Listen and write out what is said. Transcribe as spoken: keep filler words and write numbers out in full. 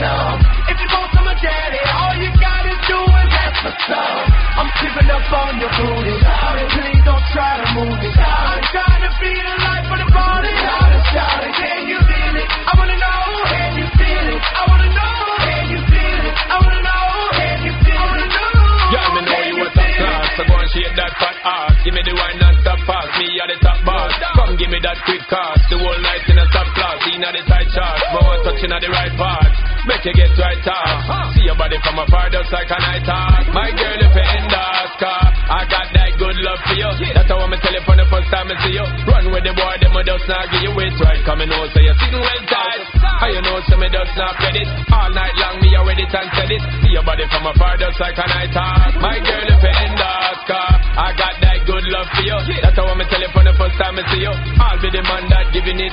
some. If you want some of daddy, all you gotta do is ask for some. I'm creeping up on your booty, please don't try to move it. I'm trying to be the life of the party. Can you feel it? I wanna know, can you feel it? I wanna know, can you feel it? I wanna know, can you feel it? I wanna know. Yeah, me know you was a class, so go and shake that fat ass. Give me the wine and stop pass, me at the top boss. Come give me that quick cast, the whole night in a top class, in at the tight chart. More touching at the right part, make you get right off. See your body from afar, just like a night hawk. My girl, if you end the car, I got that good love for you. That's how I'm tell you from the first time I see you. Run with the boy, them I just not give you it right. Come and know, so you're sitting well tight. How you know, so me just not get it. All night long, me already and said it. See your body from afar, just like a night hawk. My girl, if you end the car, I got that good love for you. That's how I'm tell you from the first time I see you. I'll be the man that giving it